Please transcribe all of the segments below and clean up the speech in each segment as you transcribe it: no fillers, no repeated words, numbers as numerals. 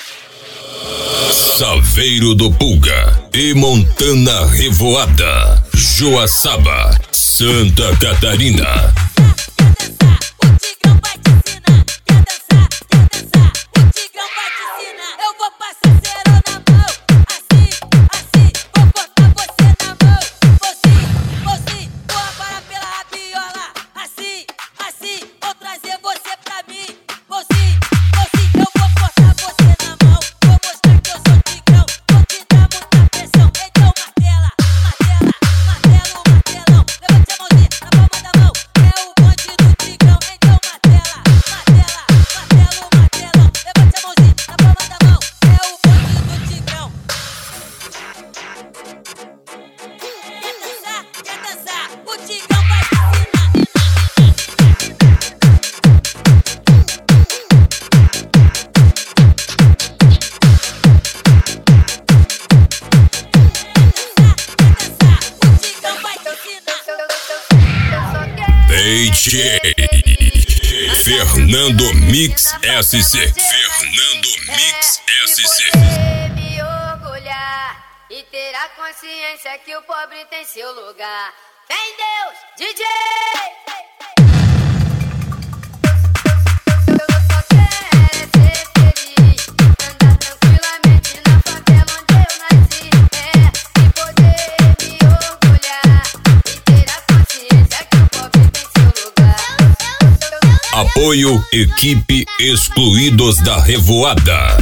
Saveiro do Pulga e Montana Revoada, Joaçaba, Santa Catarina. DJ Fernando Mix SC. Fernando Mix SC. Me orgulhar e ter a consciência que o pobre tem seu lugar. Fé em Deus, DJ! Apoio Equipe Excluídos da Revoada.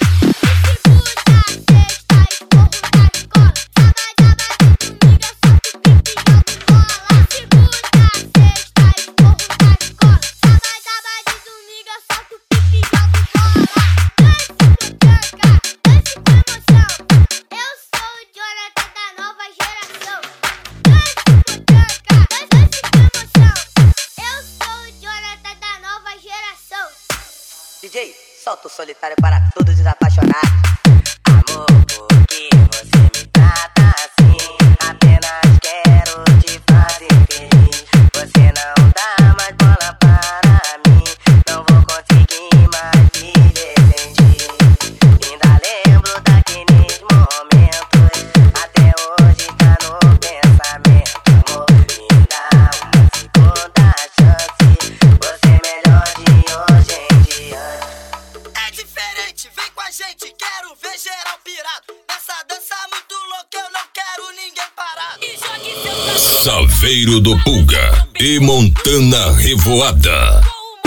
DJ, solta o solitário para todos os apaixonados. Amor, por que você me trata assim? Apenas quero te fazer feliz. Você não dá mais bola para mim. Não vou conseguir mais viver sem ti. Ainda lembro daqueles momentos. Até hoje tá no pensamento. Amor, me dá uma segunda chance. Você é melhor de hoje em diante. É diferente, vem com a gente, quero ver geral pirado. Nessa dança muito louca, eu não quero ninguém parado. E jogue seu Saveiro do Pulga e Montana Revoada.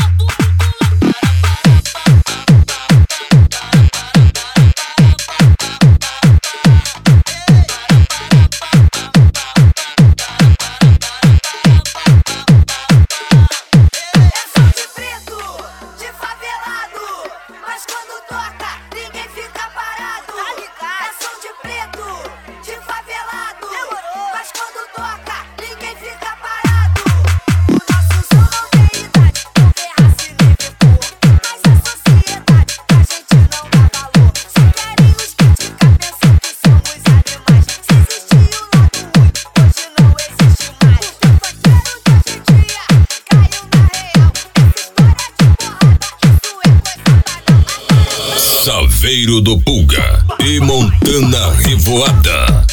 Saveiro do Pulga e Montana Revoada.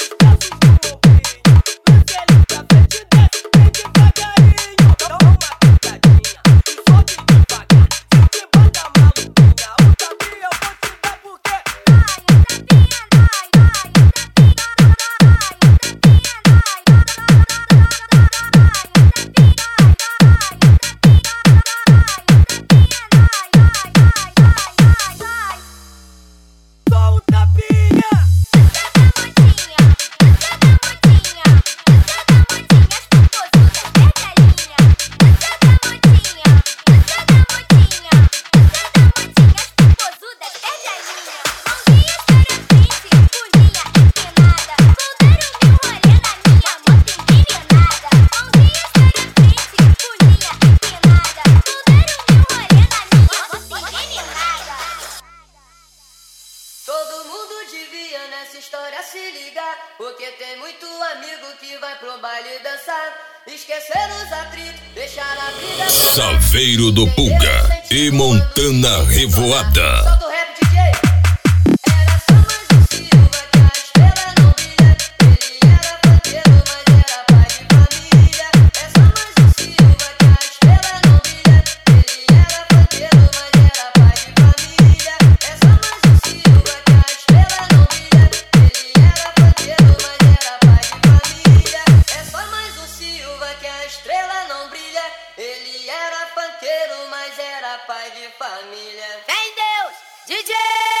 Nessa história se ligar, porque tem muito amigo que vai pro baile dançar, esquecer os atritos, deixar a briga. Saveiro do Pulga e Montana Revoada. Solta o rap de Era só mais um Silva que a estrela não brilha. Ele era funkeiro, mas era pai de família. É só mais um Silva que a estrela não brilha. Ele era funkeiro, mas era pai de família. É só mais um Silva que a estrela não brilha. Ele era funkeiro, mas era pai de família. É só mais um Silva que a estrela não brilha. Ele era funkeiro, mas era pai de família. Vem Deus, DJ!